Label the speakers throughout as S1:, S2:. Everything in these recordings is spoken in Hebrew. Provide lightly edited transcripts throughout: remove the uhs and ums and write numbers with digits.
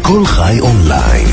S1: כל חי אונליין,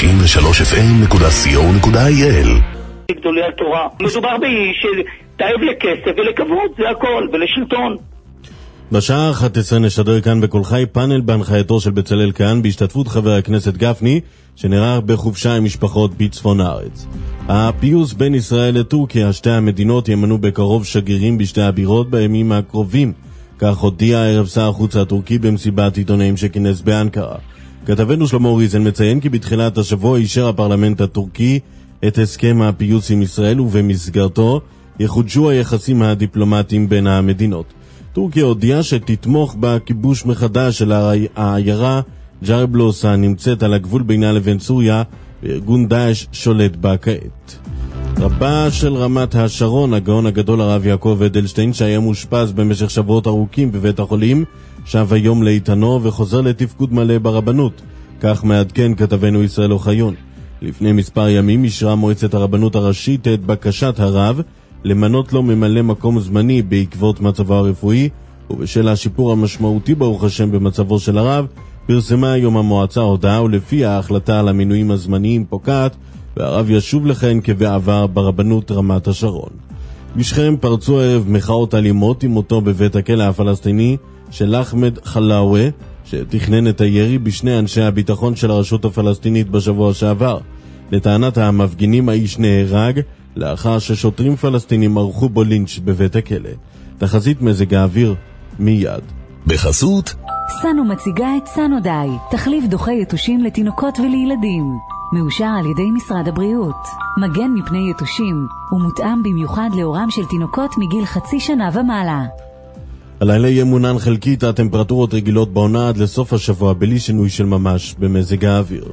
S1: 93fm.co.il.
S2: גדולי התורה. מדובר באיש שתאב לכסף ולכבוד, זה הכל, ולשלטון.
S3: בשעה 11 נשדר כאן בכל חי פאנל בהנחייתו של בצלאל כהן בהשתתפות חבר הכנסת גפני, שנערך בחופשה עם משפחות בצפון הארץ. הפיוס בין ישראל לטורקיה, שתי המדינות ימנו בקרוב שגרירים בשתי הבירות בימים הקרובים. כך הודיע ערב שר החוץ הטורקי במסיבת עיתונאים שכינס באנקרה. כתבנו שלמה ריזן מציין כי בתחילת השבוע אישר הפרלמנט הטורקי את הסכם הפיוס עם ישראל, ובמסגרתו יחודשו היחסים הדיפלומטיים בין המדינות. טורקיה הודיעה שתתמוך בכיבוש מחדש של העיירה ג'רבלוס הנמצאת על הגבול בינה לבין סוריה, וארגון דאעש שולט בה כעת. רבה של רמת השרון, הגאון הגדול הרב יעקב אדלשטיין, שהיה מושפז במשך שבועות ארוכים בבית החולים, שב היום לאיתנו וחוזר לתפקוד מלא ברבנות. כך מעדכן כתבנו ישראל אוחיון. לפני מספר ימים אישרה מועצת הרבנות הראשית את בקשת הרב למנות לו ממלא מקום זמני בעקבות מצבו הרפואי, ובשל השיפור המשמעותי ברוך השם במצבו של הרב, פרסמה היום המועצה הודעה ולפיה ההחלטה על המינויים הזמניים פוקעת, והרב ישוב לכהן כבעבר ברבנות רמת השרון. בשכם פרצו הערב מחאות אלימות עם מותו בבית הכלא הפלסטיני של אחמד חלאווה, שתכנן את הירי בשני אנשי הביטחון של הרשות הפלסטינית בשבוע שעבר. לטענת המפגינים האיש נהרג לאחר ששוטרים פלסטינים ערכו בו לינץ' בבית הכלא. תחזית מזג האוויר מיד.
S1: בחסות
S4: סנו מציגה את סנודיי, תחליף דוחה יתושים לתינוקות ולילדים. מאושר על ידי משרד הבריאות. מגן מפני יתושים, ומותאם במיוחד לאורם של תינוקות מגיל חצי שנה ומעלה.
S3: הלילה יהיה מונן חלקית, הטמפרטורות רגילות בעונה עד לסוף השבוע בלי שינוי של ממש במזג האוויר.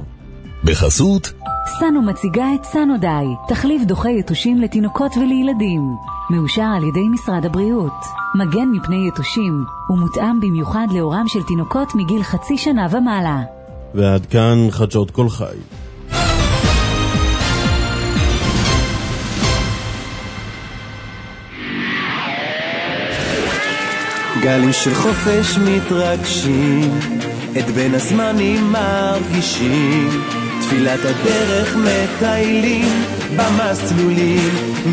S1: בחסות
S4: סנו מציגה את סנודיי, תחליף דוחה יתושים לתינוקות ולילדים. מאושר על ידי משרד הבריאות. מגן מפני יתושים, ומותאם במיוחד לאורם של תינוקות מגיל חצי שנה ומעלה.
S3: ועד כאן חדשות כל חי.
S5: גלים של חופש מתרגשים, את בין הזמנים מרגישים, תפילת הדרך מטיילים, במסלולים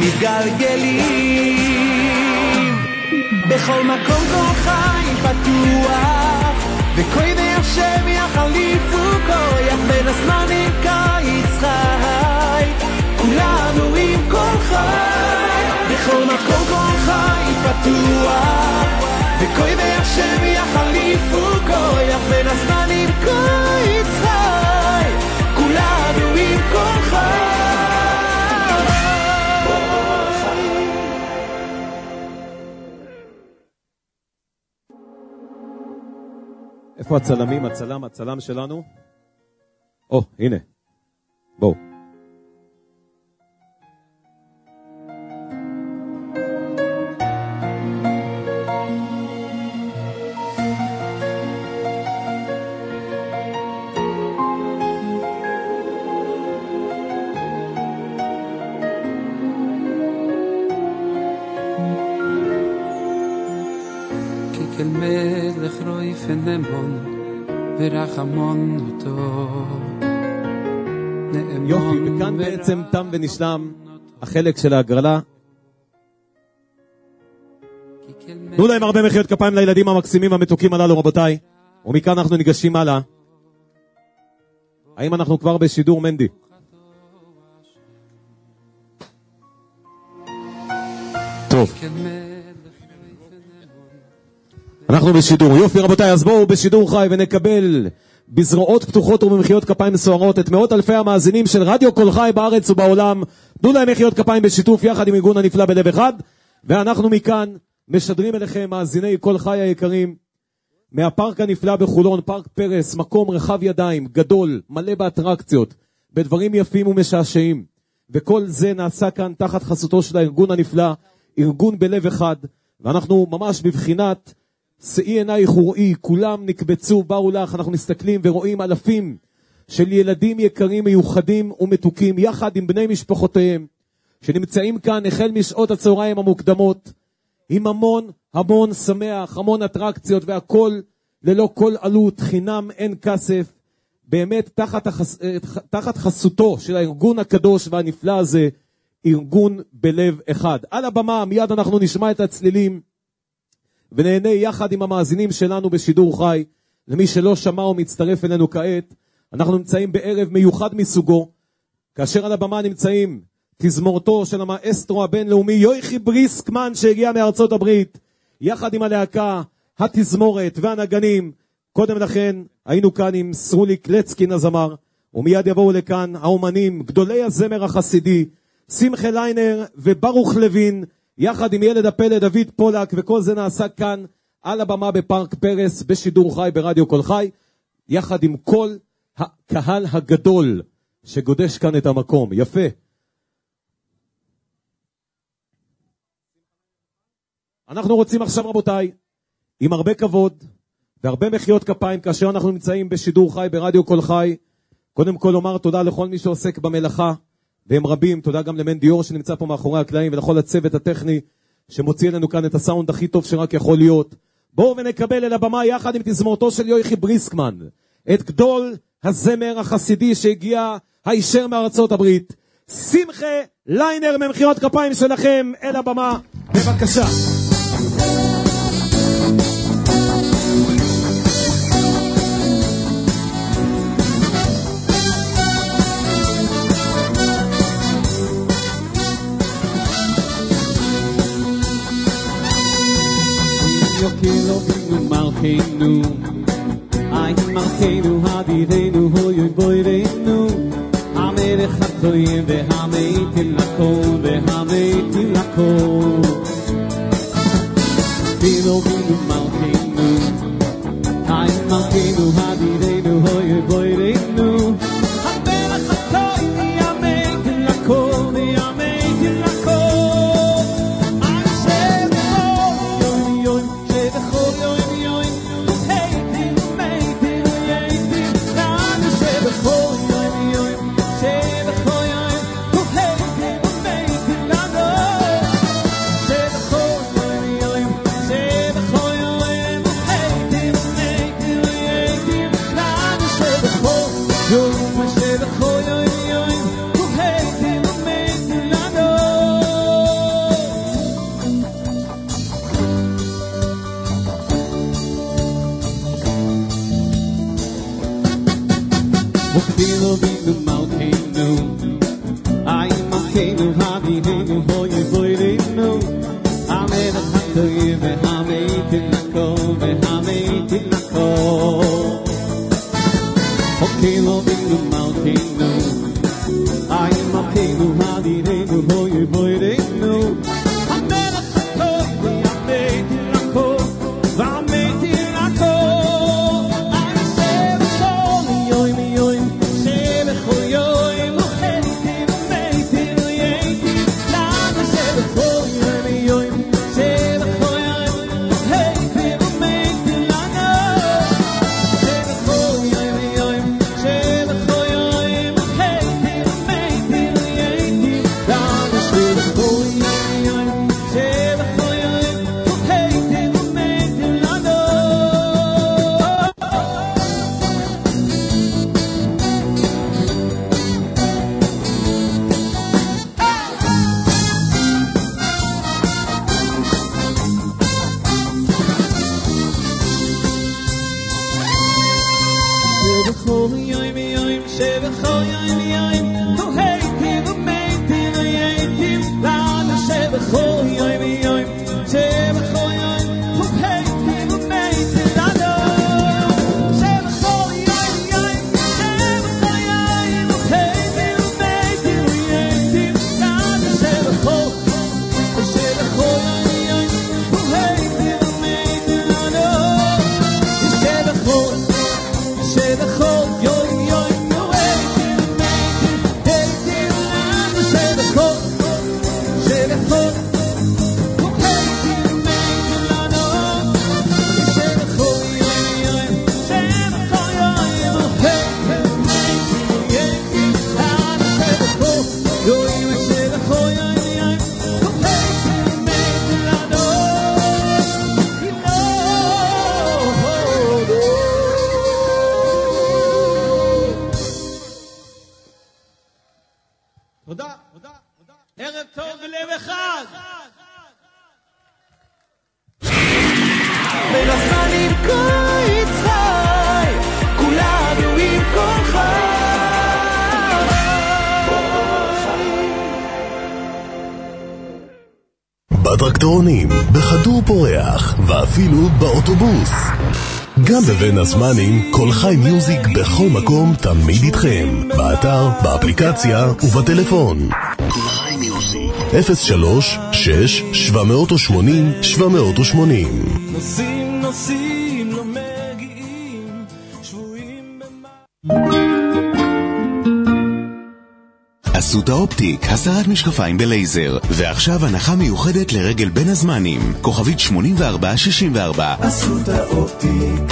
S5: מתגלגלים. בכל מקום כל חי פתוח, וכוי והשם יחליפו כוח, בין הזמנים קיץ חי, כולנו עם כל חי. בכל מקום כל חי פתוח, וכוי והשם יחליפו כוח, בין הזמנים קיץ חי, כולנו עם כל חי.
S6: איפה הצלמים? הצלם שלנו? הנה. בואו.
S7: כל מלך רוי פנמון ורחמון אותו.
S6: יופי, וכאן בעצם תם ונשלם החלק של ההגרלה. תנו להם הרבה מחיאות כפיים לילדים המקסימים המתוקים הללו, רבותיי. ומכאן אנחנו ניגשים הלאה. האם אנחנו כבר בשידור, מנדי? טוב, אנחנו בשידור. יופי רבותיי, אז בואו בשידור חי ונקבל בזרועות פתוחות ובמחיאות כפיים סוערות את מאות אלפי המאזינים של רדיו כל חי בארץ ובעולם. תנו להם מחיאות כפיים בשיתוף יחד עם ארגון הנפלא בלב אחד. ואנחנו מכאן משדרים אליכם מאזיני כל חי היקרים מהפארק הנפלא בחולון, פארק פרס, מקום רחב ידיים, גדול, מלא באטרקציות, בדברים יפים ומשעשעים. וכל זה נעשה כאן תחת חסותו של הארגון הנפלא, ארגון בלב אחד. ואנחנו ממש בבחינת שאי עיני חוראי, כולם נקבצו, באו לך, אנחנו מסתכלים ורואים אלפים של ילדים יקרים מיוחדים ומתוקים, יחד עם בני משפחותיהם, שנמצאים כאן החל משעות הצהריים המוקדמות, עם המון שמח, המון אטרקציות, והכל ללא כל עלות, חינם אין כסף, באמת תחת חסותו של הארגון הקדוש והנפלא הזה, ארגון בלב אחד. על הבמה מיד אנחנו נשמע את הצלילים ונהנה יחד עם המאזינים שלנו בשידור חי. למי שלא שמע ומצטרף אלינו כעת, אנחנו נמצאים בערב מיוחד מסוגו, כאשר על הבמה נמצאים תזמורתו של המאסטרו הבינלאומי יויכי בריסקמן שהגיע מארצות הברית, יחד עם הלהקה, התזמורת והנגנים. קודם לכן היינו כאן עם סרולי קלצקין הזמר, ומיד יבואו לכאן האומנים, גדולי הזמר החסידי, שמחה ליינר וברוך לוין, יחד עם ילד הפלא דוד פולק, וכל זה נעשה כאן על הבמה בפארק פרס, בשידור חי ברדיו כל חי, יחד עם כל הקהל הגדול שגודש כאן את המקום. יפה. אנחנו רוצים עכשיו, רבותיי, עם הרבה כבוד והרבה מחיאות כפיים, כאשר אנחנו נמצאים בשידור חי ברדיו כל חי, קודם כל לומר תודה לכל מי שעוסק במלאכה, והם רבים. תודה גם למן דיור שנמצא פה מאחורי הקלעים, ולכל הצוות הטכני שמוציא לנו כאן את הסאונד הכי טוב שרק יכול להיות. בואו ונקבל אל הבמה יחד עם תזמורתו של יויכי בריסקמן את גדול הזמר החסידי שהגיע הישר מארצות הברית, שמחה ליינר. ממחיאות כפיים שלכם אל הבמה, בבקשה.
S5: Yokilo binu malkeinu Ay malkeinu hadirenu hoyoy boirenu Amelech hatoyim vehameitim lakol vehameitim lakol Yokilo binu malkeinu Ay malkeinu hadirenu hoyoy boirenu Amelech hatoyim vehameitim lakol vehameitim lakol ערב טוב בלב אחד. בין הזמנים קיץ חי, כולנו עם כל חי.
S1: בטרקטורונים, בחדור פורח, ואפילו באוטובוס. גם בבין הזמנים, כל חי מיוזיק בכל מקום תמיד איתכם. באתר, באפליקציה ובטלפון. 03-6-780-780.
S5: נוסעים, לא מגיעים, שבועים
S8: אסותא אופטיק, הסרת משקפיים בלייזר, ועכשיו הנחה מיוחדת לרגל בין הזמנים, כוכבית 8464.
S5: אסותא אופטיק.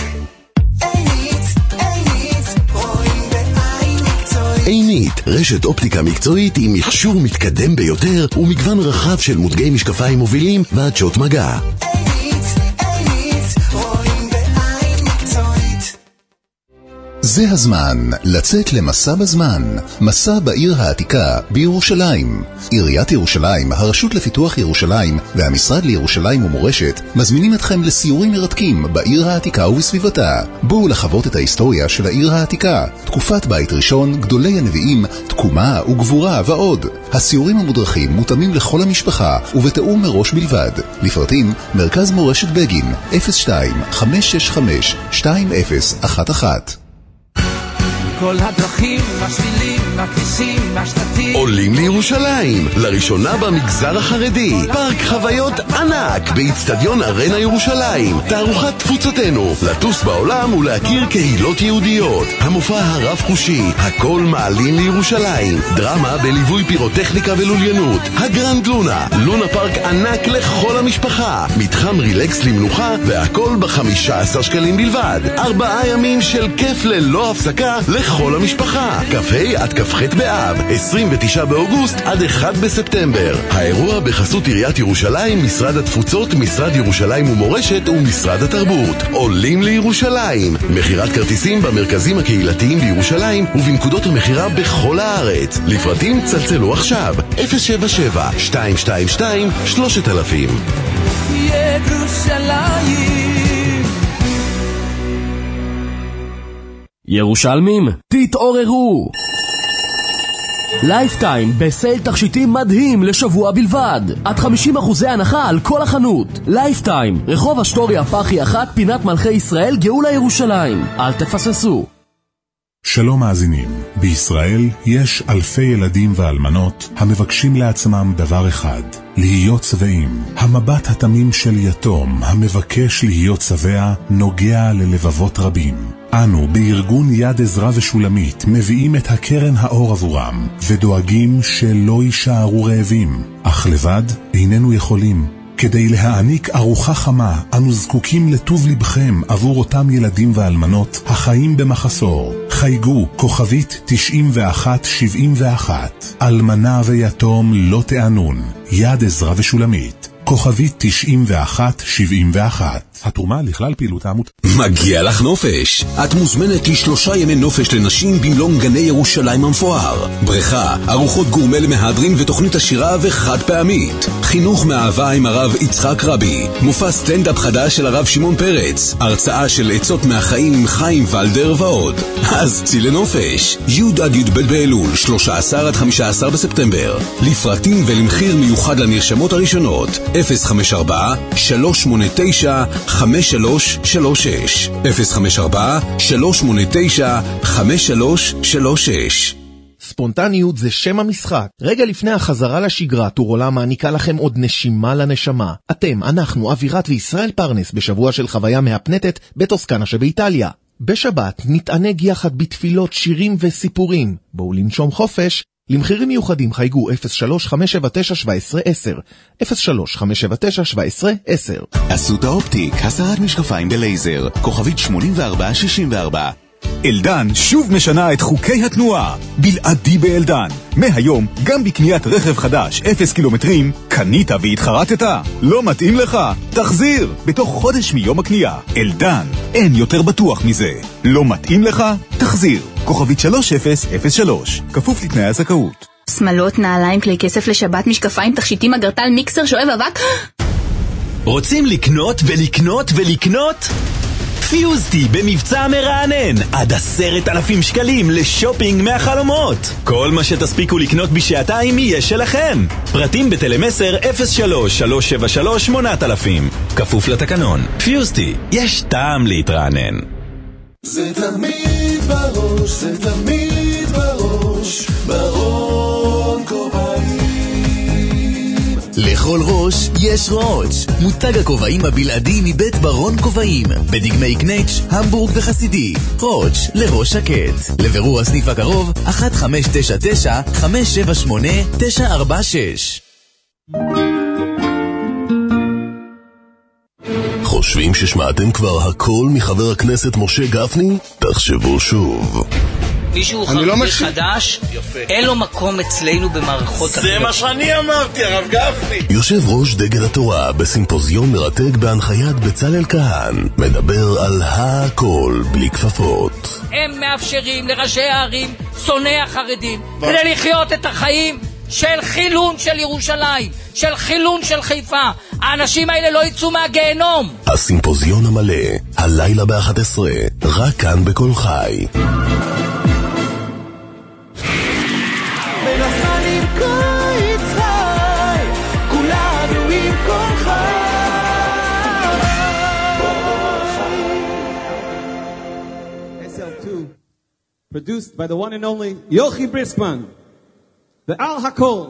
S1: עינית, רשת אופטיקה מקצועית עם מכשור מתקדם ביותר ומגוון רחב של מותגי משקפיים מובילים ועדשות מגע. זה הזמן לצאת למסע בזמן, מסע בעיר העתיקה בירושלים. עיריית ירושלים, הרשות לפיתוח ירושלים והמשרד לירושלים ומורשת מזמינים אתכם לסיורים מרתקים בעיר העתיקה ובסביבתה. בואו לחוות את ההיסטוריה של העיר העתיקה, תקופת בית ראשון, גדולי הנביאים, תקומה וגבורה ועוד. הסיורים המודרכים מותאמים לכל המשפחה ובתאום מראש בלבד. לפרטים מרכז מורשת בגין 02-565-2011.
S5: כל הדרכים, השבילים, הכבישים, השטחים
S1: עולים לירושלים, לראשונה במגזר החרדי. פארק חוויות ענק באצטדיון ארנה ירושלים. תערוכת תפוצתנו, לטוס בעולם ולהכיר קהילות יהודיות. המופע הרב חושי, הכל מעלים לירושלים. דרמה בליווי פירוטכניקה ולוליינות. הגרנד לונה, לונה פארק ענק לכל המשפחה. מתחם רילקס למנוחה והכל ב-15 שקלים בלבד. 4 ימים של כיף ללא הפסקה לכל המשפחה. כ"ה עד כ"ח באב, 29 באוגוסט עד 1 בספטמבר. האירוע בחסות עיריית ירושלים, משרד התפוצות, משרד ירושלים ומורשת ומשרד התרבות. עולים לירושלים. מחירת כרטיסים במרכזים הקהילתיים בירושלים ובנקודות המחירה בכל הארץ. לפרטים צלצלו עכשיו 077-222-3000.
S9: ירושלמים, תתעוררו! לייפטיים בסייל תכשיטים מדהים לשבוע בלבד. עד 50% הנחה על כל החנות. לייפטיים, רחוב אשטוריה פחי 1, פינת מלכי ישראל, גאולה ירושלים. אל תפססו.
S10: שלום מאזינים, בישראל יש אלפי ילדים ואלמנות המבקשים לעצמם דבר אחד, להיות שבעים. המבט התמים של יתום המבקש להיות שבע נוגע ללבבות רבים. אנו בארגון יד עזרא ושולמית מביאים את הקרן האור עבורם ודואגים שלא יישארו רעבים, אך לבד איננו יכולים. כדי להעניק ארוחה חמה, אנו זקוקים לטוב לבכם עבור אותם ילדים ואלמנות החיים במחסור. חייגו כוכבית 9171. אלמנה ויתום לא תענון. יד עזרא ושולמית. כוכבית 9171. התרומה לכלל פעילות העמותה.
S1: מגיע לך נופש. את מוזמנת ל3 ימי נופש לנשים במלון גני ירושלים המפואר. בריכה, ארוחות גורמה למהדרין ותוכנית עשירה וחד פעמית. חינוך מאהבה עם הרב יצחק רבי. מופע סטנדאפ חדש של הרב שמעון פרץ. הרצאה של עצות מהחיים עם חיים ולדר ועוד. אז צאי לנופש. י' עד י' ב' באלול, 13 עד 15 בספטמבר. לפרטים ולמחיר מיוחד לנרשמות הראשונות 054-389-5336 054-389-5336.
S11: ספונטניות זה שם המשחק. רגע לפני החזרה לשגרה, טור עולם מעניקה לכם עוד נשימה לנשמה. אנחנו, אווירת וישראל פרנס, בשבוע של חוויה מהפנטת בטוסקנה שבאיטליה. בשבת נתענג יחד בתפילות, שירים וסיפורים. בואו לנשום חופש. למחירים מיוחדים חייגו 03-579-1710 03-579-1710.
S8: אסותא אופטיק, הסרת משקפיים בלייזר, כוכבית 8464.
S12: אלדן שוב משנה את חוקי התנועה. בלעדי באלדן. מהיום, גם בקניית רכב חדש 0 קילומטרים, קנית והתחרטת? לא מתאים לך? תחזיר! בתוך חודש מיום הקנייה. אלדן, אין יותר בטוח מזה. לא מתאים לך? תחזיר. כוכבית 3003. כפוף לתנאי הזכאות.
S13: שמלות, נעליים, כלי כסף לשבת, משקפיים, תכשיטים, אגרטל, מיקסר, שואב אבק.
S14: רוצים לקנות ולקנות ולקנות? פיוזטי במבצע מרענן, עד 10,000 שקלים לשופינג מהחלומות. כל מה שתספיקו לקנות בשעתיים יהיה שלכם. פרטים בטלמסר 03-373-8000. כפוף לתקנון. פיוזטי, יש טעם להתרענן.
S5: זה תמיד בראש, זה תמיד בראש, ברון כובעים.
S15: לכל ראש יש ראש. מותג הכובעים הבלעדי מבית ברון כובעים, בדגמי קנץ', המבורג וחסידי. ראש לראש שקט. לבירור הסניף הקרוב 1599-578-946.
S1: חושבים ששמעתם כבר הכל מחבר הכנסת משה גפני? תחשבו שוב.
S16: מישהו חרדי חדש, אין לו מקום אצלנו במערכות
S17: החינוך. זה מה שאני אמרתי, הרב גפני.
S1: יושב ראש דגל התורה בסימפוזיון מרתק בהנחיית בצלאל כהן, מדבר על הכל בלי כפפות.
S16: הם מאפשרים לראשי הערים שונאי החרדים כדי לחיות את החיים של חילון של ירושלים, של חילון של חיפה. האנשים האלה לא יצאו מהגיהנום.
S1: הסימפוזיון המלא, הלילה ב-11, רק כאן בכל חי.
S5: בנזמנים קיץ חי, כולנו עם כל חי.
S6: SL2, produced by the one and only Yochi Briskman, the Al Hakol.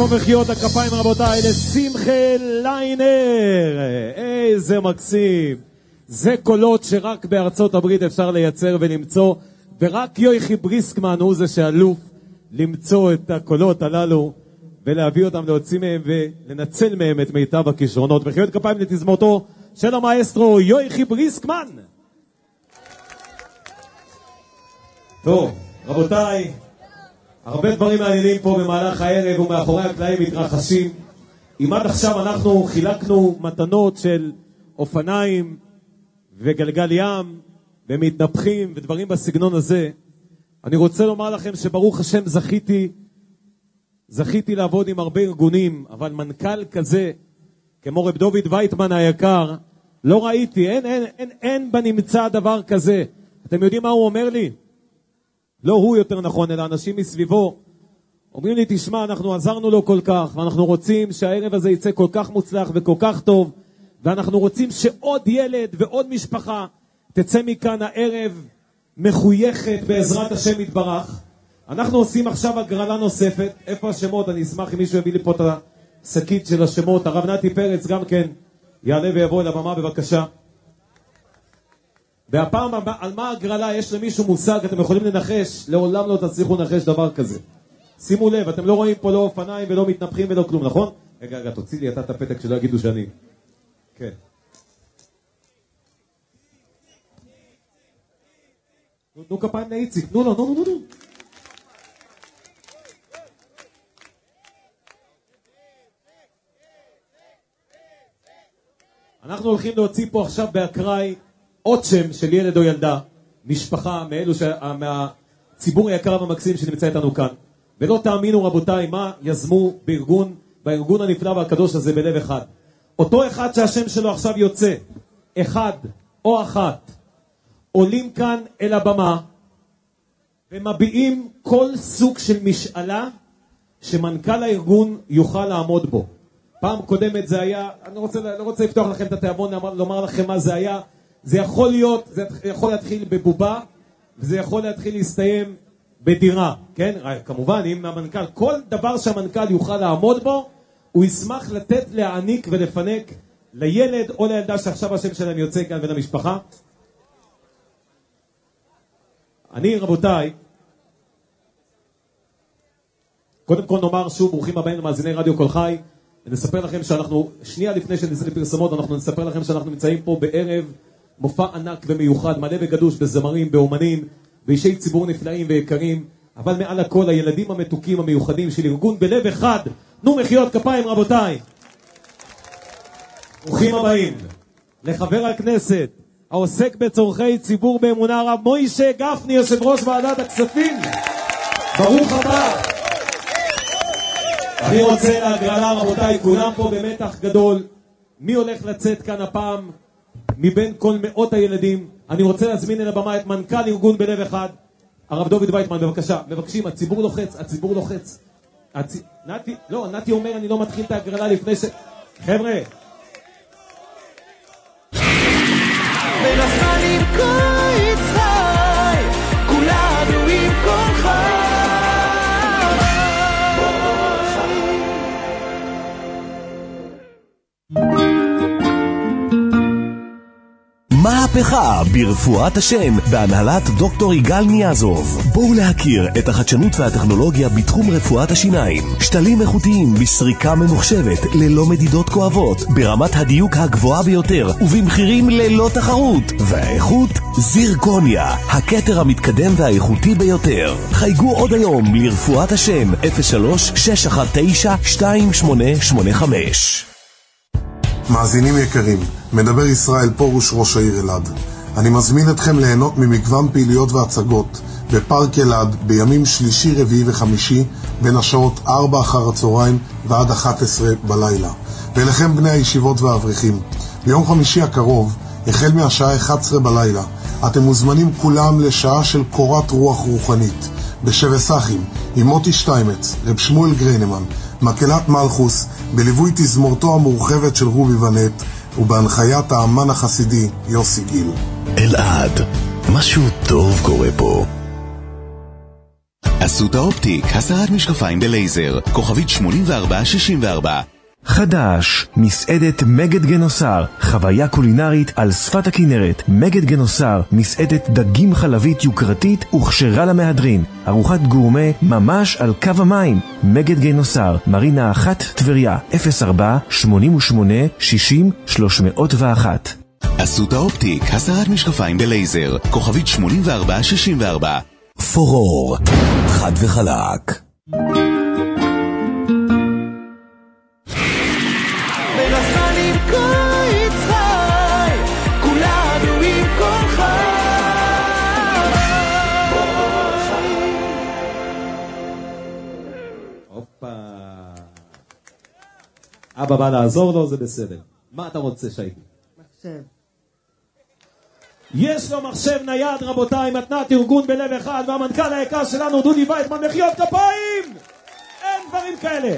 S6: איפה מחיאות הכפיים רבותיי לשמחה ליינר, איזה מקסים. זה קולות שרק בארצות הברית אפשר לייצר ולמצוא, ורק יויכי בריסקמן הוא זה שאלוף למצוא את הקולות הללו ולהביא אותם, להוציא מהם ולנצל מהם את מיטב הכישרונות. מחיאות כפיים לתזמורתו של המאסטרו יויכי בריסקמן. טוב רבותיי, הרבה דברים מעניינים פה במהלך הערב ומאחורי הקלעים מתרחשים. אם עד עכשיו אנחנו חילקנו מתנות של אופניים וגלגל ים ומתנפחים ודברים בסגנון הזה, אני רוצה לומר לכם שברוך השם זכיתי לעבוד עם הרבה ארגונים, אבל מנכ"ל כזה כמו רב דוד וייטמן היקר לא ראיתי. אין בנמצא דבר כזה. אתם יודעים מה הוא אומר לי? לא הוא יותר נכון, אלא אנשים מסביבו אומרים לי, תשמע, אנחנו עזרנו לו כל כך, ואנחנו רוצים שהערב הזה יצא כל כך מוצלח וכל כך טוב, ואנחנו רוצים שעוד ילד ועוד משפחה תצא מכאן הערב מחויכת בעזרת השם יתברך. אנחנו עושים עכשיו הגרלה נוספת. איפה השמות? אני אשמח אם מישהו יביא לי פה את השקית של השמות. הרב נתי פרץ גם כן יעלה ויבוא אל הבמה בבקשה. והפעם על מה הגרלה יש למישהו מושג? אתם יכולים לנחש? לעולם לא תצליחו לנחש דבר כזה. שימו לב, אתם לא רואים פה לא אופניים ולא מתנפחים ולא כלום, נכון? רגע, תוציא לי אתה את הפתק שלא יגידו שאני. כן. תנו כפיים לאיציק, תנו לו, נו. אנחנו הולכים להוציא פה עכשיו באקראי עוד שם של ילד או ילדה, משפחה מאלו מהציבור היקר והמקסים שנמצא איתנו כאן. ולא תאמינו רבותיי מה יזמו בארגון הנפלא והקדוש הזה בלב אחד. אותו אחד שהשם שלו עכשיו יוצא, אחד או אחת, עולים כאן אל הבמה ומביעים כל סוג של משאלה שמנכ"ל הארגון יוכל לעמוד בו. פעם קודמת זה היה, אני לא רוצה לפתוח לכם את התיאבון, לומר לכם מה זה היה. זה יכול להתחיל בבובה, וזה יכול להתחיל להסתיים בדירה, כן? כמובן, אם המנכ"ל, כל דבר שהמנכ"ל יוכל לעמוד בו, הוא ישמח לתת, להעניק ולפנק לילד או לילדה שעכשיו השם שלהם יוצא כאן בין המשפחה. אני, רבותיי, קודם כל נאמר שוב, ברוכים הבאים למאזיני רדיו כל חי, ונספר לכם שאנחנו, שנייה לפני שנצא לפרסמות, אנחנו נספר לכם שאנחנו נמצאים פה בערב מופע ענק ומיוחד, מלא וגדוש בזמרים, באומנים, ואישי ציבור נפלאים ויקרים, אבל מעל הכל הילדים המתוקים המיוחדים של ארגון בלב אחד. תנו מחיאות כפיים רבותיי. ברוכים הבאים לחבר הכנסת העוסק בצורכי ציבור באמונה, הרב מוישה גפני, יושב ראש ועדת הכספים. ברוך הבא. אני רוצה להגרלה רבותיי, כולם פה במתח גדול, מי הולך לצאת כאן הפעם מבין כל מאות הילדים. אני רוצה להזמין אל הבמה את מנכ"ל ארגון בלב אחד, הרב דוד וייטמן, בבקשה. מבקשים, הציבור לוחץ. נתי אומר, אני לא מתחיל את ההגרלה לפני חבר'ה.
S5: ולחנים קיץ חי, כולנו עם כל חי.
S15: מהפכה ברפואת השם בהנהלת דוקטור יגאל ניאזוב. בואו להכיר את החדשנות והטכנולוגיה בתחום רפואת השיניים. שתלים איכותיים בסריקה ממוחשבת ללא מדידות כואבות, ברמת הדיוק הגבוהה ביותר ובמחירים ללא תחרות. והאיכות זירקוניה, הכתר המתקדם והאיכותי ביותר. חייגו עוד היום לרפואת השם 03-619-2885.
S18: מאזינים יקרים, מדבר ישראל פורוש, ראש העיר אלעד. אני מזמין אתכם ליהנות ממגוון פעילויות והצגות בפארק אלעד בימים שלישי, רביעי וחמישי בין השעות 4 אחר הצהריים ועד 11 בלילה. ולכם בני הישיבות והאברכים, ביום חמישי הקרוב, החל מהשעה 11 בלילה, אתם מוזמנים כולם לשעה של קורת רוח רוחנית בשבע סחים עם מוטי שטיימץ, רב שמואל גריינמן, מקהלת מלכוס, בליווי תזמורתו המורחבת של רובי ונט ובהנחיית האמן החסידי יוסי גיל.
S15: אלעד, משהו טוב קורה פה.
S8: אסותא אופטיק, הסרת משקפיים בלייזר, כוכבית 8464.
S15: חדש, מסעדת מגד גנוסר, חוויה קולינרית על שפת הכנרת. מגד גנוסר, מסעדת דגים חלבית יוקרתית וכשרה למהדרין. ארוחת גורמה ממש על קו המים. מגד גנוסר, מרינה 1 טבריה, 04-88-60-301.
S8: אסותא אופטיק, הסרת משקפיים בלייזר, כוכבית 8464.
S15: פורור, חד וחלק.
S6: אבא בא לעזור לו, זה בסדר. מה אתה רוצה, שיידי?
S19: מחשב.
S6: יש לו מחשב נייד, רבותיי, מתנת ארגון בלב אחד, והמנכ"ל היקר שלנו, דודי וייטמן, מחיאות כפיים! אין דברים כאלה.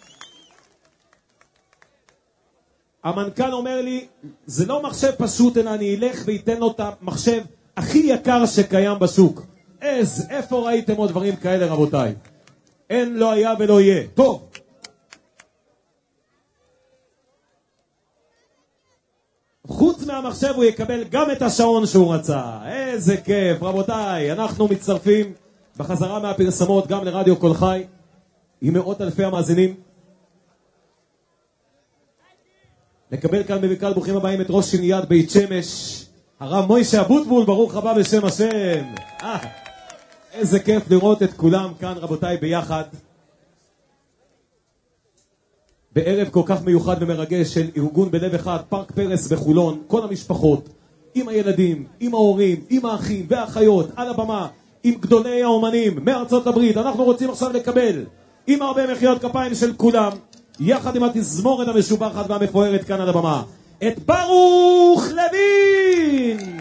S6: המנכ"ל אומר לי, זה לא מחשב פשוט, אלא אני אלך ויתן לו את המחשב הכי יקר שקיים בשוק. איפה ראיתם עוד דברים כאלה, רבותיי? אין, לא היה ולא יהיה. טוב. חוץ מהמחשב הוא יקבל גם את השעון שהוא רצה. איזה כיף, רבותיי. אנחנו מצטרפים בחזרה מהפרסמות גם לרדיו קול חי עם מאות אלפי המאזינים. נקבל כאן בבקל ברוכים הבאים את ראש עיריית בית שמש, הרב מוישה אבוטבול, ברוך הבא בשם השם. איזה כיף לראות את כולם כאן, רבותיי, ביחד. בערב כל כך מיוחד ומרגש של ארגון בלב אחד, פארק פרס בחולון, כל המשפחות, עם הילדים, עם ההורים, עם האחים והאחיות, על הבמה, עם גדולי האומנים מארצות הברית. אנחנו רוצים עכשיו לקבל, עם הרבה מחיאות כפיים של כולם, יחד עם התזמורת המשובחת והמפוארת כאן על הבמה, את ברוך לוין!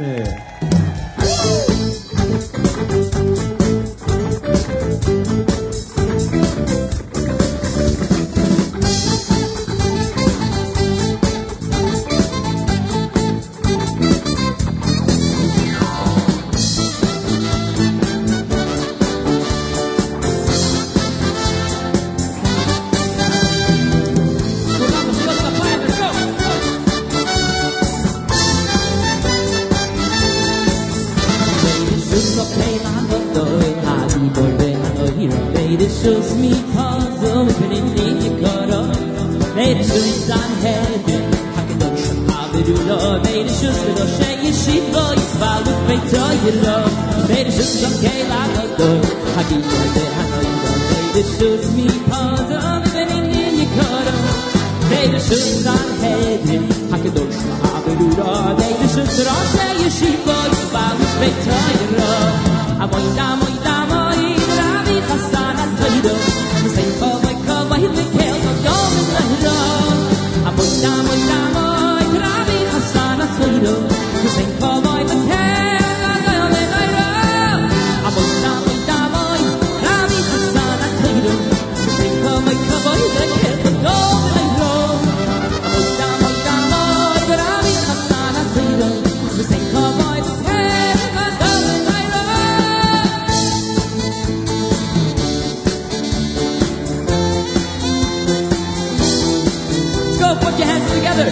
S5: shows me puzzle opening in your cutter. Made it shows on heaven. Hakadosh Havidulo. Made it shows little shay yeshiva. Yisval with Beito Yelo. Made it shows on Kela Godo. Hagido de Hanoido. Made it shows me puzzle opening in your cutter. Made it shows on heaven. Hakadosh Havidulo. Made it shows little shay yeshiva. Yisval with Beito Yelo. Amoy damoy damoy. Ravi Hassan. Say for my cover, he will kill the dog in the hill. Amoy damoy damoy, Rabbi Hassan Atzido. Say for my the kill the dog in the hill. Amoy damoy damoy, Rabbi Hassan Atzido. Say for my cover, he will kill the dog in the hill. Amoy damoy damoy, Rabbi Hassan Atzido. Say for my the kill the dog in the hill. Put your hands together.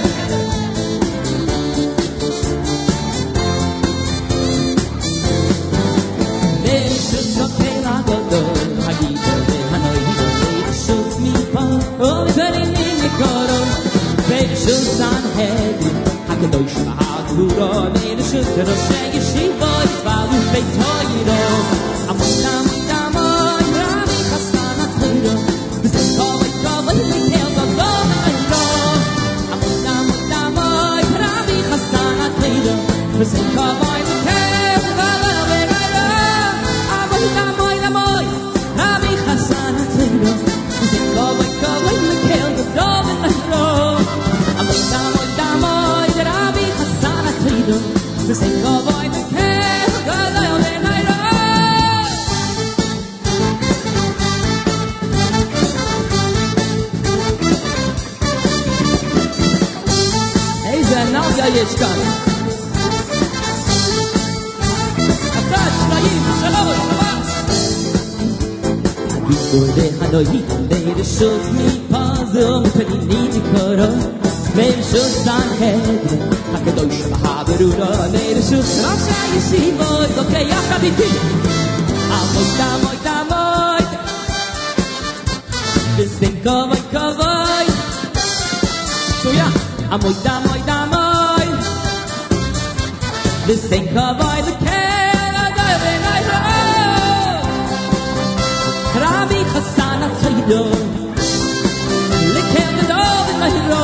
S5: איזה אנרגיה יש כאן. אחד, שניים, שלוש, ארבע. Urde Hanoi, Leire Schutz mi Pazum, Penini Nikoro, Leire Schutz Sanhedrin, HaKadosh Mahaberura, Leire Schutz Rasha Yeshivot, okay, yachad iti. Amoid, amoid, amoid, V'stin kavod, kavod, Suya, amoid, amoid, amoid, V'stin kavod, V'kel Adai V'nayro, Rabbi Chassan HaTzaydo, L'kel Adai V'nayro,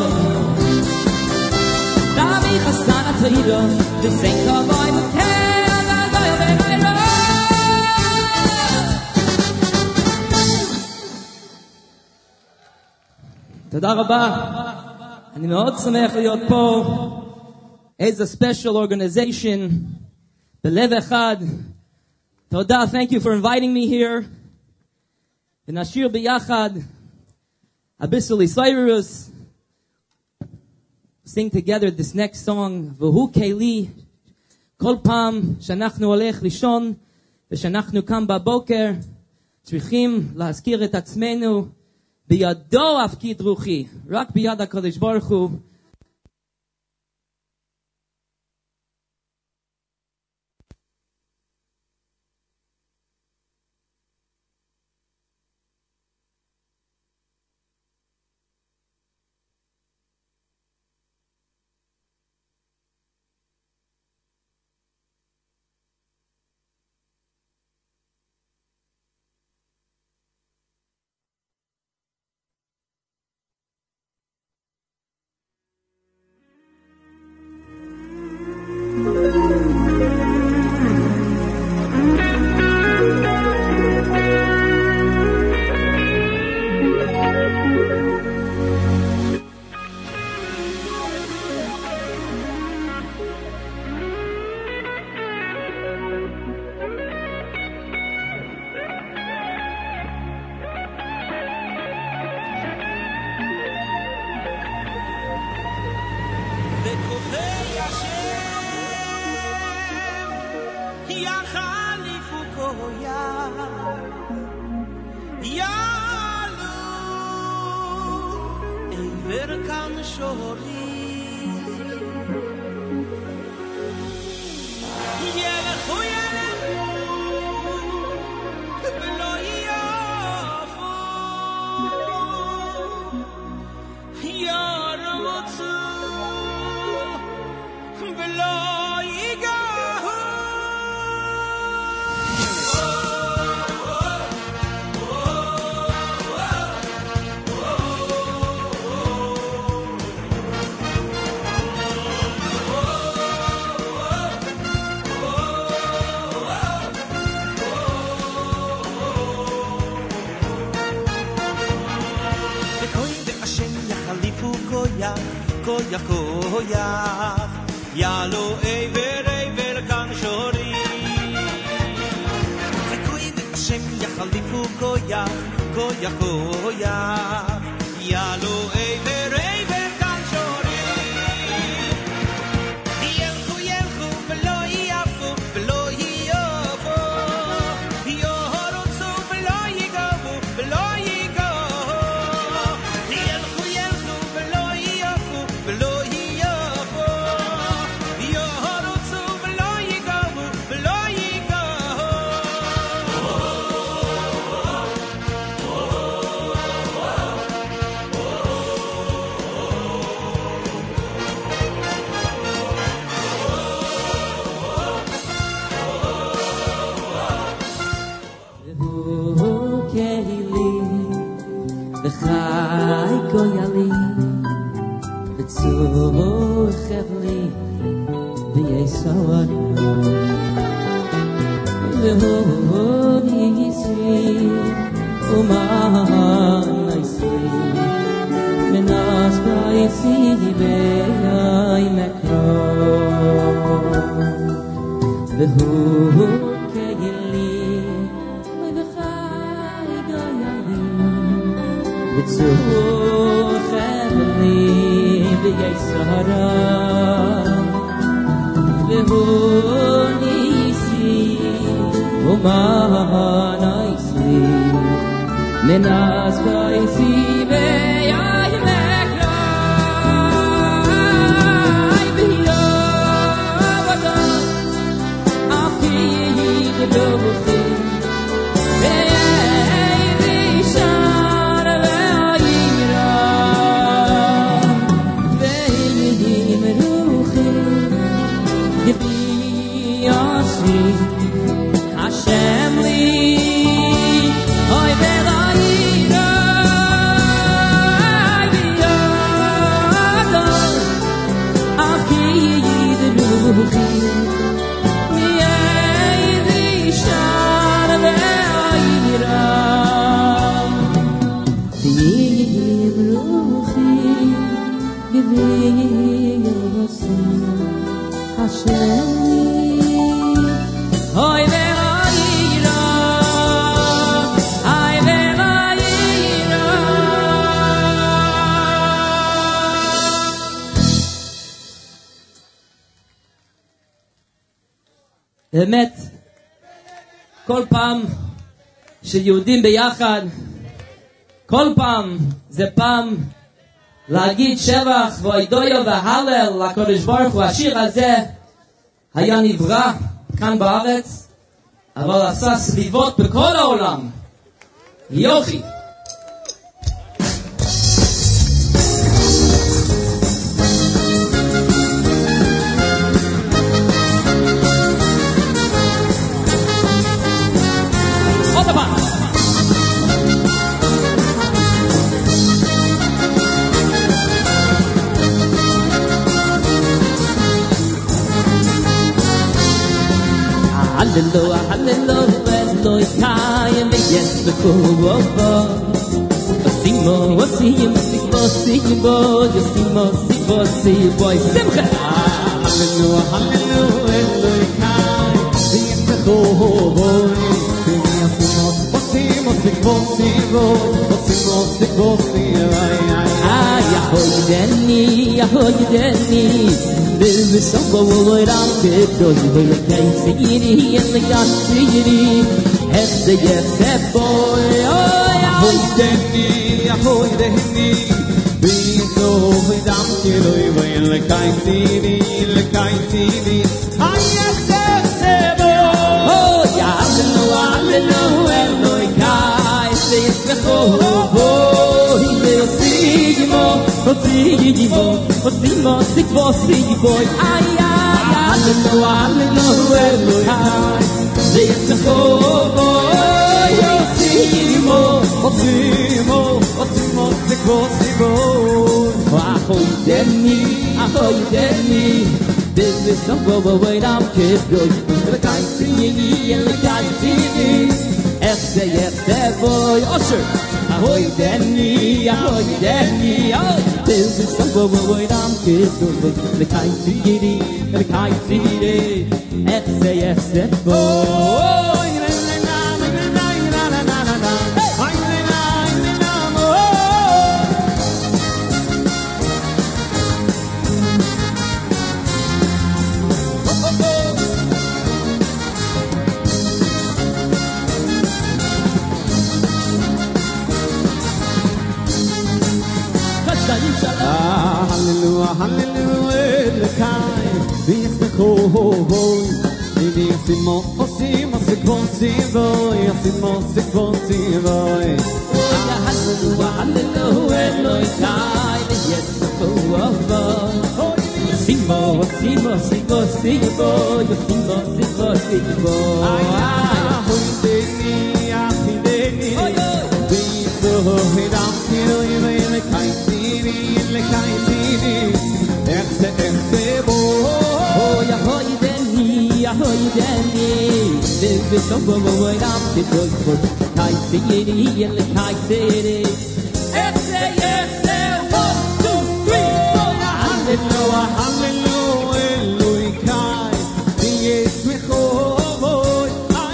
S5: Rabbi Chassan HaTzaydo, V'stin kavod, V'kel Adai V'nayro. תודה רבה. אני מאוד שמח להיות פה. איזה special organization. בלב אחד. תודה, thank you for inviting me here. ונשיר ביחד. Abyssal Cyrus. Sing together this next song. והוא כלי. כל פעם שאנחנו הולך לישון, ושאנחנו קם בבוקר, צריכים להזכיר את עצמנו, בידו אפקיד רוחי, רק ביד הקדוש ברוך הוא. Lenas koisi be ay mekray biyo wada afi yidosi Hashem li oy velayra biyado afi yidruhi miyay zishar velayra yidruhi giviyasi Hashem oy velayra ay velayra באמת כל פעם שיהודים ביחד כל פעם זה פעם להגיד שבח והודיה והלל לקדוש ברוך הוא השיר הזה היה נברא כאן בארץ, אבל עשה סביבות בכל העולם. יופי. עוד פעם. Hallelujah, hallelujah, Elohai, and yes, the cool Simo, Simo, Simo, Simo, Simo, Simo, Simo, Simcha. Hallelujah, hallelujah, Elohai, yes, the cool Simo, Simo, Simo, Simo, Simo, Simo, Yahoydeni, Yahoydeni. Biz sabahlar amkedoy böyle kaysiri yelgatsiri hepsi boy yahoydeni yahoydeni biz sabahlar amkedoy böyle kaysiri yelgatsiri hepsi boy ya Allah Eloy kaysiri boy Simo, Simo, Simo, Simo, Simo, ay, ay, hallelujah, hallelujah, this is boy, Simo, Simo, Simo, Simo, Simo, ahoydeni, this is the boy, I'm kid, the guy singing, and the guy singing, yes, boy, Usher. Ahoydeni, ahoydeni, oh, this is the boy I'm kissing, the kind city, boy. Hallelujah, hallelujah, the kind, this the cold, it is the most, Simo, Simo, Simo, Simo, Simo, Simo. Hallelujah, hallelujah, the kind, yes, the cold, Simo, Simo, Simo, Simo, Simo, Simo, Simo. Ahoydeni, ahoydeni, this the head I'm feeling, the kind. Yahoydeni, this is the boy I'm kissing, Kai city, and the Kai city. Yes, 1, 2, 3, 4. Hallelujah, hallelujah, Elohai, yes, we hoy, I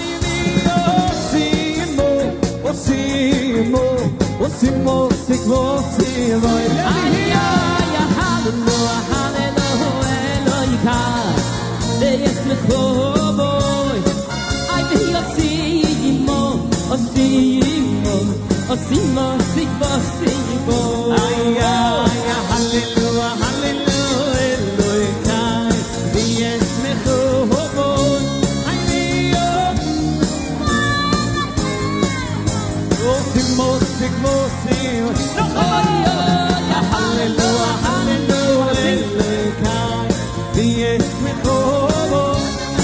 S5: Simo, Simo, Simo, Simo, Simo. Hallelujah, hallelujah, Elohai. Yes, me boy, I be a Simo, Osimo, sigbo, sigbo. Ay, ay, hallelujah, hallelujah, Elokai, v'yesh mechobot, hallelujah. Osimo, sigbo, sigbo. Ay, ay, hallelujah, hallelujah, Elokai, v'yesh mechobot.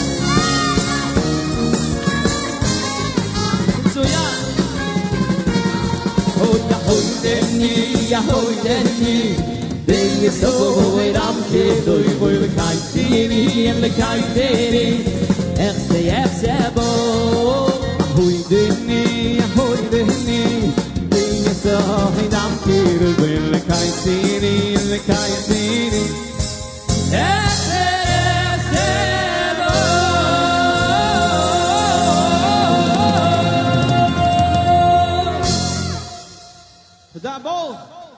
S5: Yahoydeni Dei so ram ke doy voy kaitini en le kaitini erse bo Yahoydeni Dei so ram ke doy le kaitini en le kaitini erse bo
S6: תודה בואו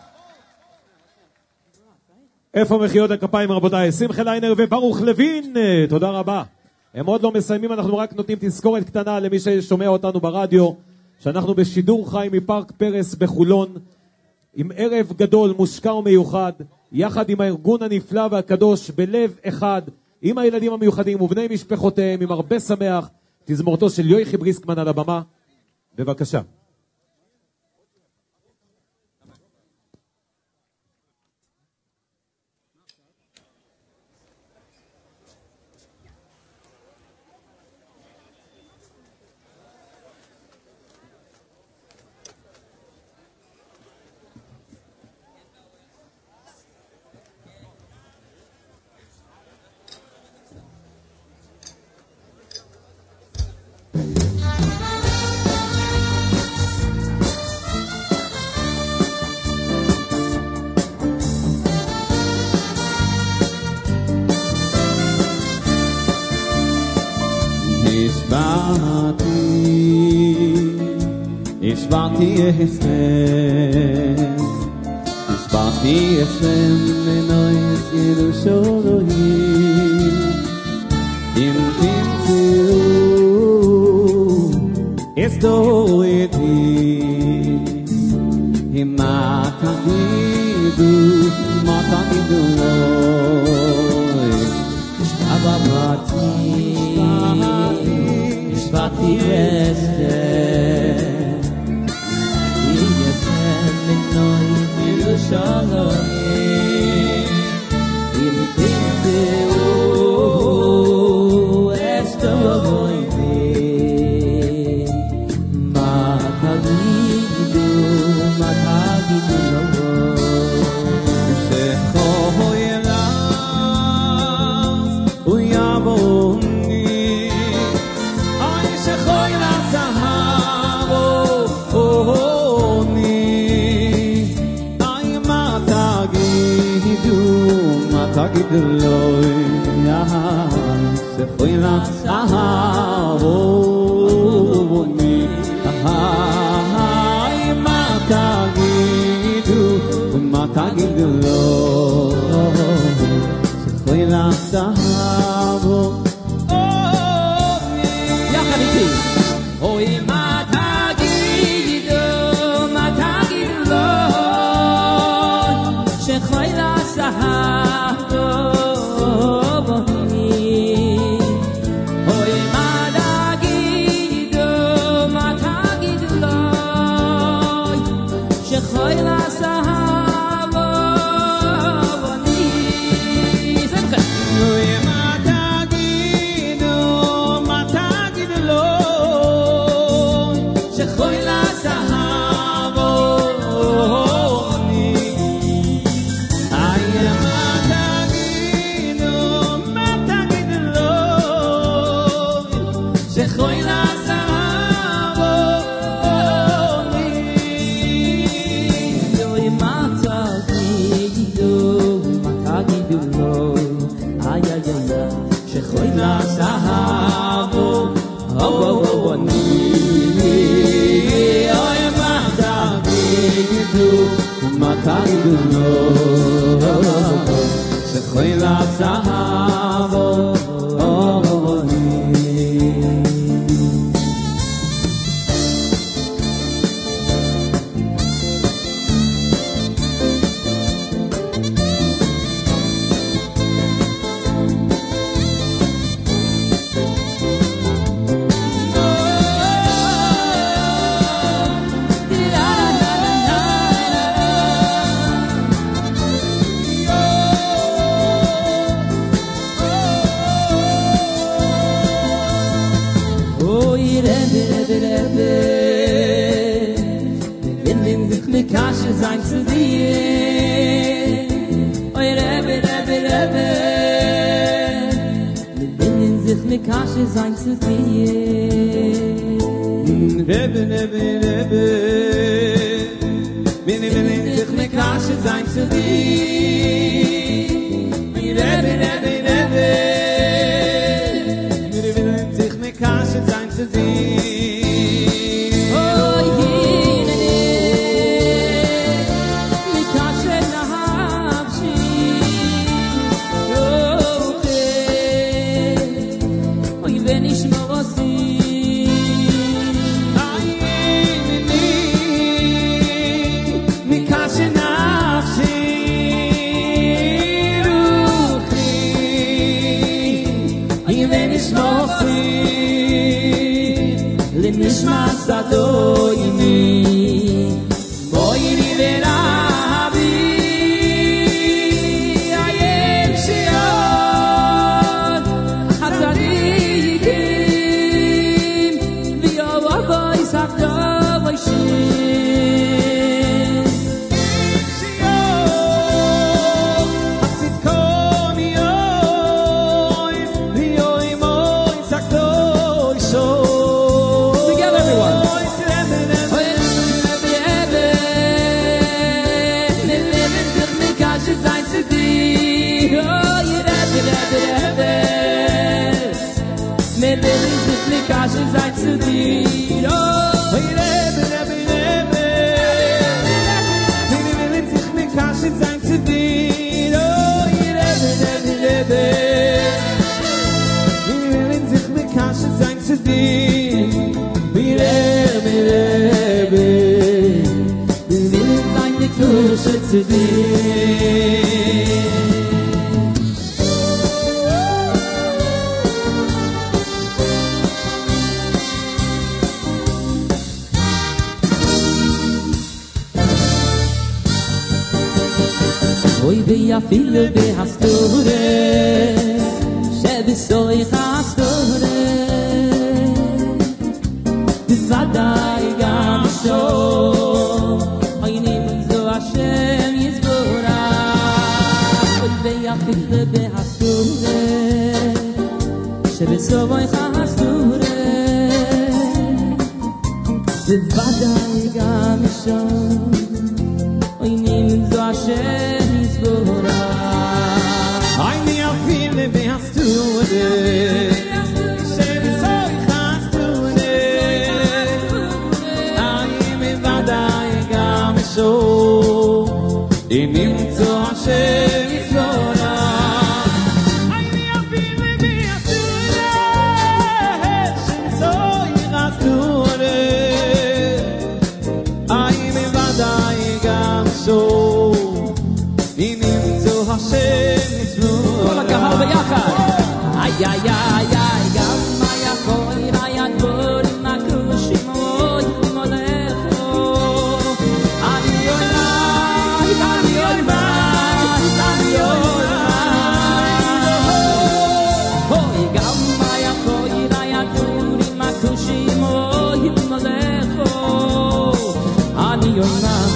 S6: איפה מחיאות הכפיים רבותיי? שמחה ליינר וברוך לוין, תודה רבה. הם עוד לא מסיימים, אנחנו רק נותנים תזכורת קטנה למי ששומע אותנו ברדיו, שאנחנו בשידור חי מפארק פרס בחולון, עם ערב גדול, מושקע ומיוחד, יחד עם הארגון הנפלא והקדוש, בלב אחד, עם הילדים המיוחדים ובני משפחותיהם, עם הרבה שמח, תזמורתו של יויכי בריסקמן על הבמה. בבקשה.
S5: Ishbati esem lenois Yerushalayim Im timtziu estoeti Himatagidu loi Ishbati esem Yerushalayim Im timtziu estoeti Matagidu Shechoyelas uyaboni Ay shechoyelas ahavo Tagidu loi Shechoyelas ahavoni Ay matagidu loi Shechoyelas ahavoni יחד איתי אוי matagidu loi Shechoyelas ahavoni sich mit Kasche sein zu dir.
S19: Rebbe, Rebbe, Rebbe, mir will sich mit Kasche sein zu dir. Rebbe, Rebbe, Rebbe, mir will sich mit Kasche sein zu dir.
S5: נשמע סדויני בואי ורבי אייל שיון הצדיקים ויואו בוי סחדו בוי שיר שיון הצדקון יויס ויואי מוי סחדו שור Mir will sich mit Kasche sein zu dir. Oh, Rebbe, Rebbe, Rebbe. Mir will sich mit Kasche sein zu dir. Oh, Rebbe, Rebbe, Rebbe. Mir will sich mit Kasche sein zu dir. Rebbe, Rebbe. Mir will seine Kasche zu dir. Oy bi afil be hastore shebsoy hastore bvaday gam sho aynim zo ashem yizbora oy bi afil be hastore shebsoy hastore bvaday gam sho aynim zo ashem I need a feeling they have to do it. Say the soul has to do it. I am in Vadai Gam Show. In him to Hashem is Lord. I need a feeling they have to do it. Say the soul has to do it. I am in Vadai Gam Show. כל הקהל ביחד איי איי איי איי גם מה יכול היה דבורים הקרושים אוי מולכו אני אוי אוי גם מה יכול היה דבורים הקרושים אוי מולכו אני אוי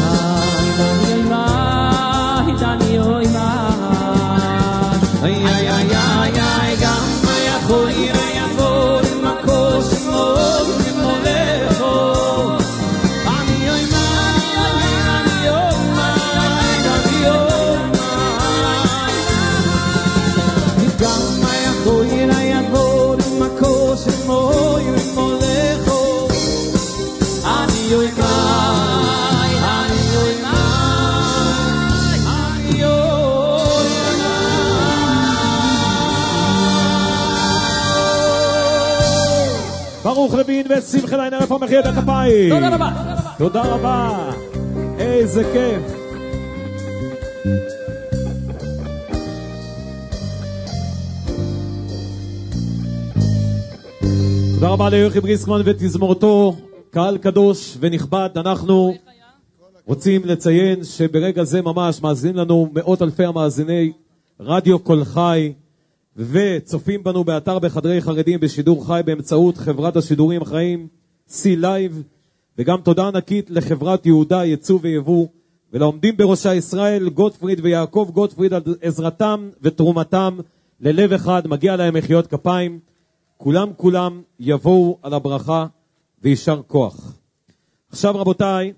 S5: Ay ay ay ay ay gamma ya khoira ya vor makos mol molecho ani oy ma gamma ya khoira ya vor makos mol molecho ani oy ma ברוך לוין ושמחה לעין הרפא מחיאות הכפיים. תודה רבה. תודה רבה. איזה כיף. תודה רבה ליוכי בריסקמן ותזמורתו. קהל קדוש ונכבד, אנחנו רוצים לציין שברגע זה ממש מאזינים לנו מאות אלפי המאזיני רדיו קול חי, וצופים בנו באתר בחדרי חרדים בשידור חי באמצעות חברת השידורים החיים C-Live, וגם תודה ענקית לחברת יהודה ייצוא ויבוא ולעומדים בראשה ישראל גוטפריד ויעקב גוטפריד על עזרתם ותרומתם ללב אחד. מגיע להם מחיאות כפיים.
S6: כולם יבואו על הברכה וישר כוח. עכשיו רבותיי,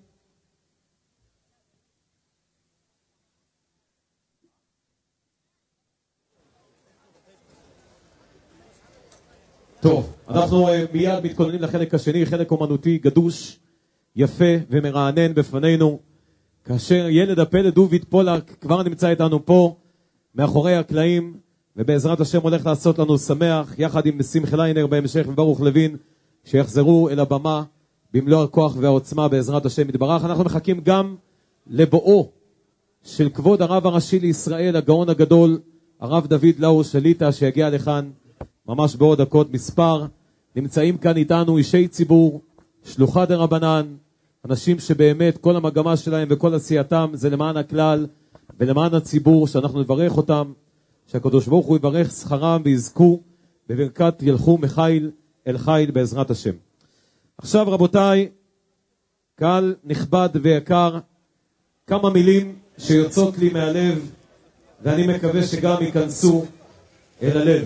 S6: טוב, אנחנו מיד מתכוננים לחלק השני, חלק אומנותי גדוש, יפה ומרענן בפנינו, כאשר ילד הפלד דוד פולק כבר נמצא איתנו פה, מאחורי הקלעים, ובעזרת השם הולך לעשות לנו שמח, יחד עם שמחה ליינר בהמשך וברוך לוין, שיחזרו אל הבמה במלוא הכוח והעוצמה בעזרת השם יתברך. אנחנו מחכים גם לבואו של כבוד הרב הראשי לישראל, הגאון הגדול, הרב דוד לאו שליטה, שיגיע לכאן ממש בעוד דקות מספר. נמצאים כאן איתנו אישי ציבור, שלוחה דרבנן, אנשים שבאמת כל המגמה שלהם וכל עשייתם זה למען הכלל ולמען הציבור, שאנחנו נברך אותם, שהקדוש ברוך הוא יברך שכרם ויזכו בברכת ילכו מחיל אל חיל בעזרת השם. עכשיו רבותיי, קהל נכבד ויקר, כמה מילים שיוצאות לי מהלב, ואני מקווה שגם ייכנסו אל הלב.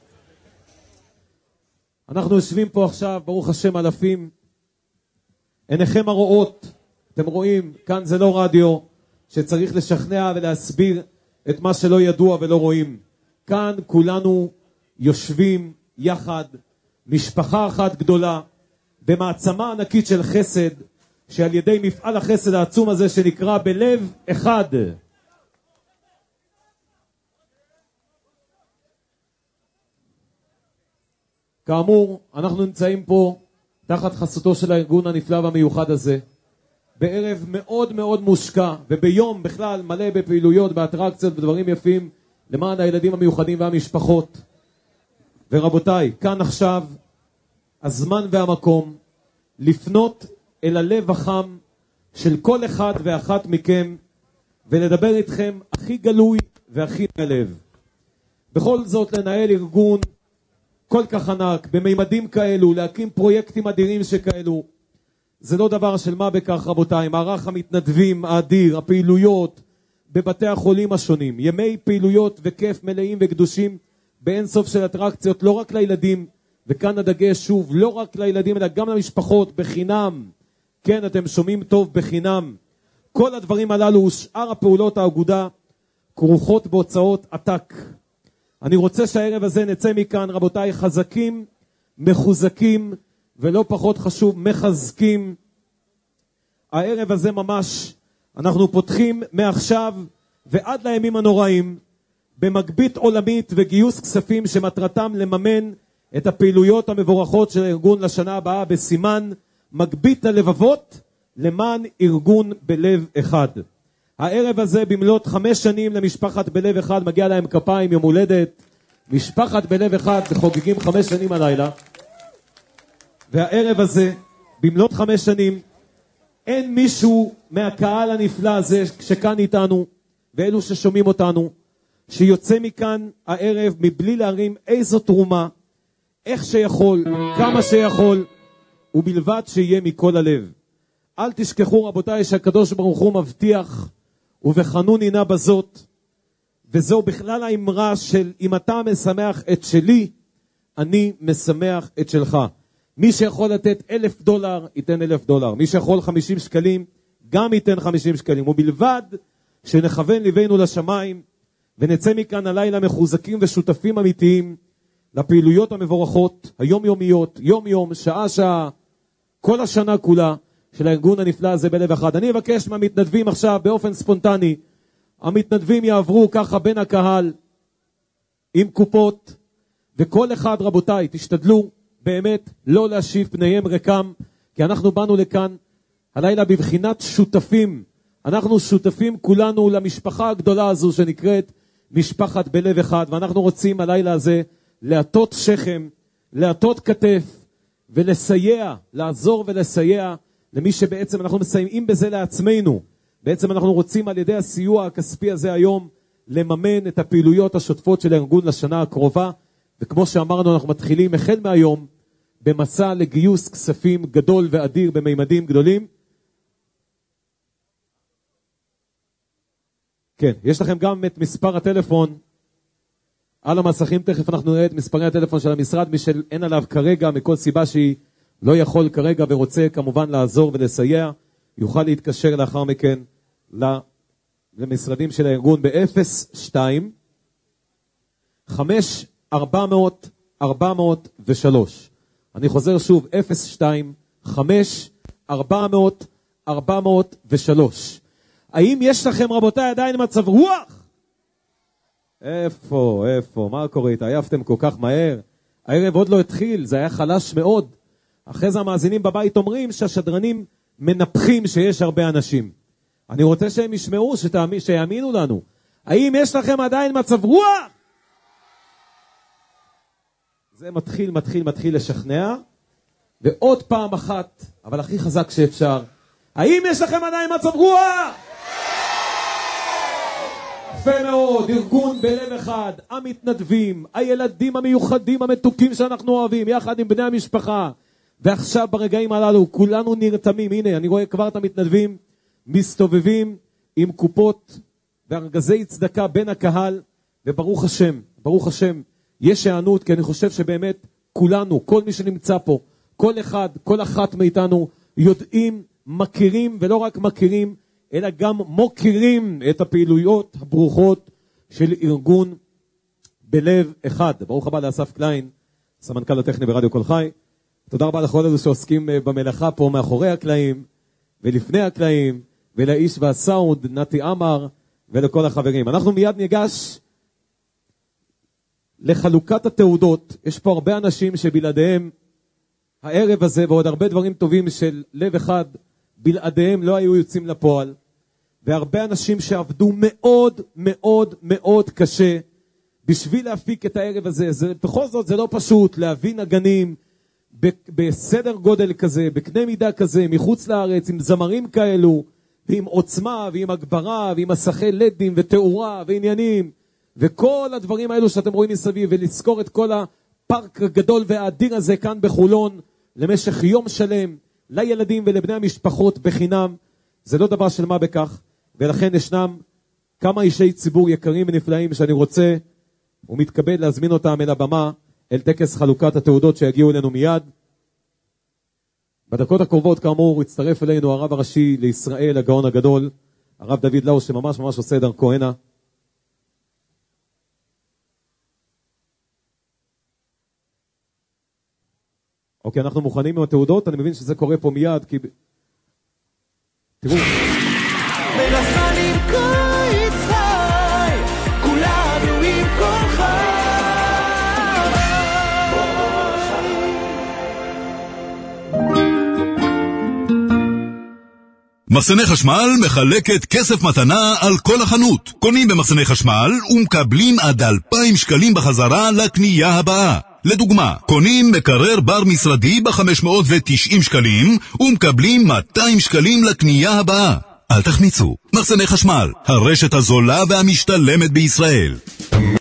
S6: אנחנו יושבים פה עכשיו, ברוך השם אלפים, עיניכם הרואות, אתם רואים, כאן זה לא רדיו שצריך לשכנע ולהסביר את מה שלא ידוע ולא רואים. כאן כולנו יושבים יחד, משפחה אחת גדולה, במעצמה ענקית של חסד, שעל ידי מפעל החסד העצום הזה שנקרא בלב אחד. כאמור, אנחנו נמצאים פה תחת חסותו של הארגון הנפלא והמיוחד הזה, בערב מאוד מאוד מושקע, וביום בכלל מלא בפעילויות, באטרקציות ודברים יפים, למען הילדים המיוחדים והמשפחות. ורבותיי, כאן עכשיו, הזמן והמקום, לפנות אל הלב החם של כל אחד ואחת מכם, ולדבר איתכם הכי גלוי והכי מהלב. בכל זאת לנהל ארגון כל כך ענק, בממדים כאלו, להקים פרויקטים אדירים שכאלו, זה לא דבר של מה בכך רבותיי. מערך המתנדבים האדיר, הפעילויות בבתי החולים השונים, ימי פעילויות וכיף מלאים וקדושים באין סוף של אטרקציות, לא רק לילדים, וכאן הדגש שוב, לא רק לילדים אלא גם למשפחות, בחינם. כן, אתם שומעים טוב, בחינם. כל הדברים הללו, שאר הפעולות האגודה, כרוכות בהוצאות עתק. אני רוצה שהערב הזה נצא מכאן רבותיי חזקים, מחוזקים, ולא פחות חשוב, מחזקים. הערב הזה ממש, אנחנו פותחים מעכשיו ועד לימים הנוראים, במגבית עולמית וגיוס כספים שמטרתם לממן את הפעילויות המבורכות של הארגון לשנה הבאה, בסימן מגבית הלבבות למען ארגון בלב אחד. הערב הזה במלאת 5 שנים למשפחת בלב אחד, מגיע להם כפיים, יום הולדת, משפחת בלב אחד חוגגים 5 שנים הלילה. והערב הזה, במלאת 5 שנים, אין מישהו מהקהל הנפלא הזה שכאן איתנו, ואלו ששומעים אותנו, שיוצא מכאן הערב מבלי להרים איזו תרומה, איך שיכול, כמה שיכול, ובלבד שיהיה מכל הלב. אל תשכחו רבותיי שהקדוש ברוך הוא מבטיח, ובחנון הנה בזאת, וזו בכלל האמרה של אם אתה משמח את שלי, אני משמח את שלך. מי שיכול לתת $1,000 ייתן $1,000, מי שיכול 50 שקלים גם ייתן 50 שקלים, ובלבד שנכוון ליבנו לשמיים ונצא מכאן הלילה מחוזקים ושותפים אמיתיים לפעילויות המבורכות היומיומיות, יום יום, שעה שעה, כל השנה כולה של הארגון הנפלא הזה בלב אחד. אני אבקש מהמתנדבים עכשיו באופן ספונטני, המתנדבים יעברו ככה בין הקהל עם קופות, וכל אחד רבותיי תשתדלו באמת לא להשיב פניהם ריקם, כי אנחנו באנו לכאן הלילה בבחינת שותפים. אנחנו שותפים כולנו למשפחה הגדולה הזו שנקראת משפחת בלב אחד, ואנחנו רוצים הלילה הזה להטות שכם, להטות כתף ולסייע, לעזור ולסייע למי שבעצם אנחנו מסייעים בזה לעצמנו. בעצם אנחנו רוצים על ידי הסיוע הכספי הזה היום לממן את הפעילויות השוטפות של הארגון לשנה הקרובה, וכמו שאמרנו אנחנו מתחילים החל מהיום במסע לגיוס כספים גדול ואדיר במימדים גדולים. כן, יש לכם גם את מספר הטלפון על המסכים תכף אנחנו נראה את מספרי הטלפון של המשרד, מי שאין עליו כרגע, מכל סיבה שהיא לא יכול כרגע ורוצה כמובן לעזור ולסייע, יוכל להתקשר לאחר מכן למשרדים של הארגון ב-02 5-400-403. אני חוזר שוב, 02-5-400-403. האם יש לכם רבותיי עדיין מצב רוח? איפה, מה קורה? התעייפתם כל כך מהר? הערב עוד לא התחיל, זה היה חלש מאוד. אחרי זה המאזינים בבית אומרים שהשדרנים מנפחים שיש הרבה אנשים. אני רוצה שהם ישמעו, שיאמינו לנו. האם יש לכם עדיין מצב רוח? זה מתחיל לשכנע. ועוד פעם אחת, אבל הכי חזק שאפשר. האם יש לכם עדיין מצב רוח? יפה מאוד, ארגון בלב אחד, המתנדבים, הילדים המיוחדים המתוקים שאנחנו אוהבים, יחד עם בני המשפחה. ועכשיו ברגעים הללו כולנו נרתמים. הנה, אני רואה כבר את המתנדבים מסתובבים עם קופות וארגזי צדקה בין הקהל, וברוך השם, יש הענות, כי אני חושב שבאמת כולנו, כל מי שנמצא פה, כל אחד, כל אחת מאיתנו, יודעים, מכירים, ולא רק מכירים, אלא גם מוכירים את הפעילויות הברוכות של ארגון בלב אחד. ברוך הבא לאסף קליין, סמנכ"ל הטכני ברדיו קול חי. תודה רבה לכל אלו שעוסקים במלאכה פה מאחורי הקלעים ולפני הקלעים, ולאיש והסאונד נתי אמר, ולכל החברים. אנחנו מיד ניגש לחלוקת התעודות. יש פה הרבה אנשים שבלעדיהם הערב הזה ועוד הרבה דברים טובים של לב אחד בלעדיהם לא היו יוצאים לפועל, והרבה אנשים שעבדו מאוד מאוד מאוד קשה בשביל להפיק את הערב הזה. בכל זאת זה לא פשוט להביא נגנים בסדר גודל כזה, בקנה מידה כזה, מחוץ לארץ, עם זמרים כאלו, ועם עוצמה, ועם הגברה, ועם מסכי לדים, ותאורה, ועניינים, וכל הדברים האלו שאתם רואים מסביב, ולזכור את כל הפארק הגדול והאדיר הזה כאן בחולון, למשך יום שלם, לילדים ולבני המשפחות בחינם. זה לא דבר של מה בכך, ולכן ישנם כמה אישי ציבור יקרים ונפלאים שאני רוצה ומתכבד להזמין אותם אל הבמה, אל טקס חלוקת התעודות שיגיעו אלינו מיד. בדקות הקרובות כאמור יצטרף אלינו הרב הראשי לישראל, הגאון הגדול, הרב דוד לאו, שממש עושה דרכו הנה. אוקיי, אנחנו מוכנים עם התעודות. אני מבין שזה קורה פה מיד, כי תראו,
S19: מלאכה למכור יצחי, כולנו עם כל חי.
S20: מחסני חשמל מחלקת כסף מתנה על כל החנות. קונים במחסני חשמל ומקבלים עד 2,000 שקלים בחזרה לקנייה הבאה. לדוגמה, קונים מקרר בר משרדי ב-590 שקלים ומקבלים 200 שקלים לקנייה הבאה. אל תחמיצו, מחסני חשמל, הרשת הזולה והמשתלמת בישראל.